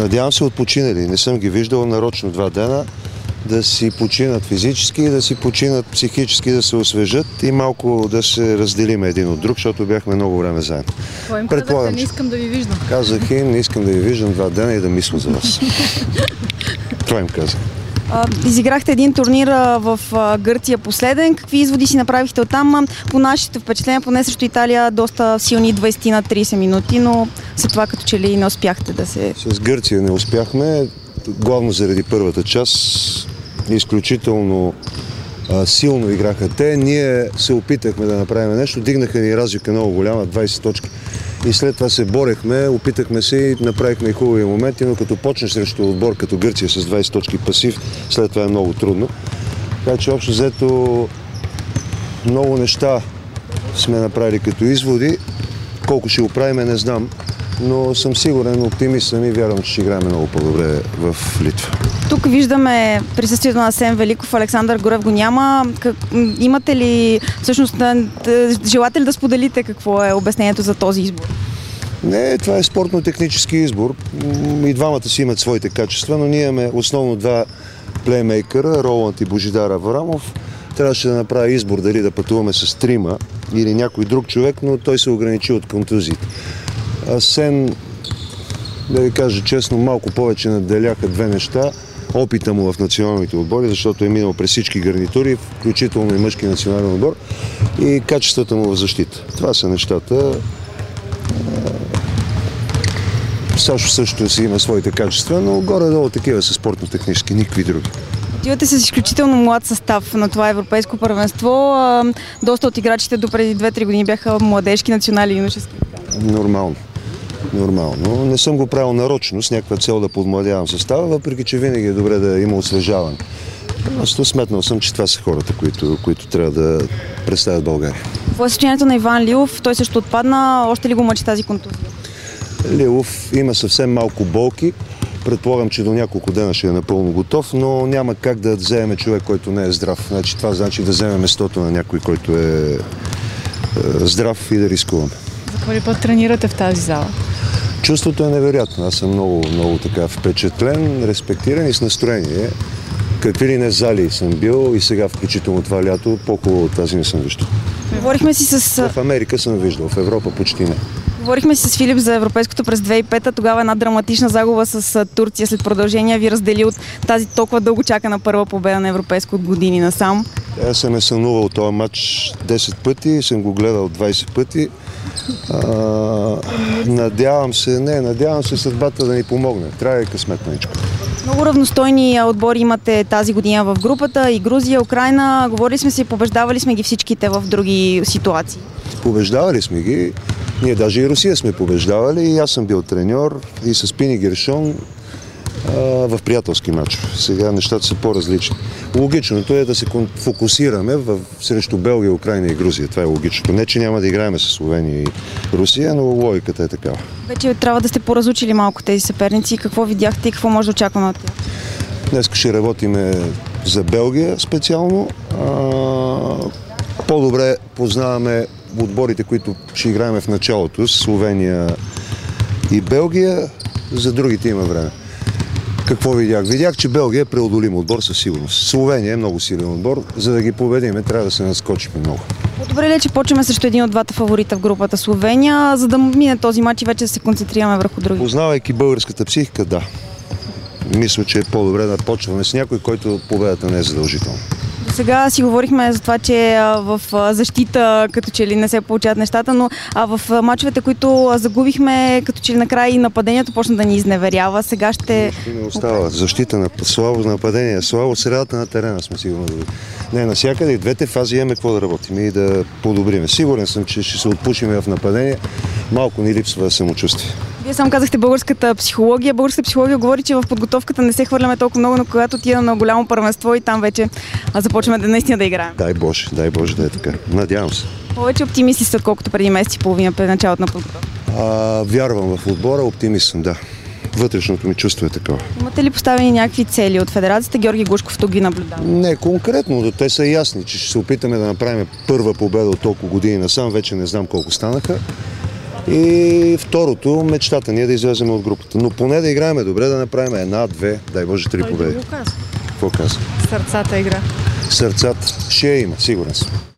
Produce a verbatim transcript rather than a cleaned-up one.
Надявам се отпочинали. Не съм ги виждал нарочно два дена. Да си починат физически, да си починат психически, да се освежат и малко да се разделим един от друг, защото бяхме много време заедно. Какво им казахте? Не искам да ви виждам. Казах им, не искам да ви виждам два дена и да мисля за вас. Това им казах. Изиграхте един турнир в Гърция последен. Какви изводи си направихте оттам? По нашите впечатления, поне срещу Италия, доста силни двайсет на трийсет минути, но след това като че ли не успяхте да се... С Гърция не успяхме, главно заради първата част. Изключително а, силно играха те. Ние се опитахме да направим нещо. Дигнаха ни разлика много голяма, двайсет точки. И след това се борехме, опитахме се и направихме и хубави моменти, но като почнеш срещу отбор като Гърция с двайсет точки пасив, след това е много трудно. Така че общо взето много неща сме направили като изводи. Колко ще го правим, не знам, но съм сигурен, оптимист съм и вярвам, че ще играем много по-добре в Литва. Тук виждаме присъствието на Асен Великов, Александър Горев го няма. Как, имате ли, всъщност, да, да, желате ли да споделите какво е обяснението за този избор? Не, това е спортно-технически избор. И двамата си имат своите качества, но ние имаме основно два плеймейкъра, Роланд и Божидар Аврамов. Трябваше да направя избор дали да пътуваме с трима или някой друг човек, но той се ограничи от контузиите. Асен, да ви кажа честно, малко повече наделяха две неща. Опита му в националните отбори, защото е минал през всички гарнитури, включително и мъжки национален отбор, и качествата му в защита. Това са нещата. Сашо също си има своите качества, но горе-долу такива са спортно-технически, никакви други. Отивате с изключително млад състав на това европейско първенство. Доста от играчите до преди две-три години бяха младежки, национални и юношески. Нормално. Нормално. Не съм го правил нарочно, с някаква цел да подмладявам състава, въпреки че винаги е добре да има освежаване. Просто сметнал съм, че това са хората, които, които трябва да представят България. Какво е състоянието на Иван Лилов? Той също отпадна. Още ли го мъчи тази контузия? Лилов има съвсем малко болки. Предполагам, че до няколко дена ще е напълно готов, но няма как да вземем човек, който не е здрав. Значи, това значи да вземем местото на някой, който е, е здрав и да рискуваме. За първи път тренирате в тази зала? Чувството е невероятно. Аз съм много, много така впечатлен, респектиран и с настроение. Какви ли не зали съм бил и сега, включително това лято, по-хубаво от тази не съм виждал. Говорихме си с... В Америка съм виждал, в Европа почти не. Говорихме си с Филип за европейското през две хиляди и пета. Тогава една драматична загуба с Турция след продължение ви раздели от тази толкова дълго чакана първа победа на европейско от години насам. Аз съм е сънувал този матч десет пъти, съм го гледал двайсет пъти. А, надявам се, не, надявам се съдбата да ни помогне. Трябва и късмет на ничко. Много равностойни отбори имате тази година в групата. И Грузия, Украйна. Говорили сме си, побеждавали сме ги всичките в други ситуации. Побеждавали сме ги. Ние даже и Русия сме побеждавали. И аз съм бил треньор и с Пини Гершон а, в приятелски матч. Сега нещата са по-различни. Логичното е да се фокусираме в, срещу Белгия, Украйна и Грузия. Това е логичното. Не, че няма да играем с Словения и Русия, но логиката е такава. Вече трябва да сте поразучили малко тези съперници. Какво видяхте и какво може да очакваме от тях? Днес ще работиме за Белгия специално. А, по-добре познаваме отборите, които ще играем в началото, Словения и Белгия. За другите има време. Какво видях? Видях, че Белгия е преодолим отбор със сигурност. Словения е много силен отбор. За да ги победим, трябва да се наскочим много. Добре ли е, че почваме срещу един от двата фаворита в групата Словения, за да мине този матч и вече да се концентрираме върху други? Познавайки българската психика, да. Мисля, че е по-добре да почваме с някой, който победата не е задължителна. Сега си говорихме за това, че в защита като че ли не се получават нещата, но в мачовете, които загубихме, като че ли накрая и нападението почна да ни изневерява. Сега ще... Нищо не остава. Защита на слабо нападение, слабо средата на терена сме сигурно да видим. Не, навсякъде и двете фази имаме какво да работим и да подобриме. Сигурен съм, че ще се отпушим в нападение. Малко ни липсва самочувствие. Вие сам казахте българската психология. Българската психология говори, че в подготовката не се хвърляме толкова много, но когато отидем на голямо първенство и там вече започваме да наистина да играем. Дай Боже, дай Боже да е така. Надявам се. Повече оптимисти сте, отколкото преди месец и половина пред началото на подготовка. Вярвам в отбора, оптимист съм, да. Вътрешното ми чувство е такова. Имате ли поставени някакви цели от федерацията? Георги Гушков тук ги наблюдава. Не, конкретно, но те са ясни, че ще се опитаме да направим първа победа от толкова години насам. Вече не знам колко станаха. И второто, мечтата ни е да излезем от групата. Но поне да играем добре, да направим една, две, дай Боже, три победи. Той го каза. Какво каза? Сърцата игра. Сърцата ще я има, сигурен съм.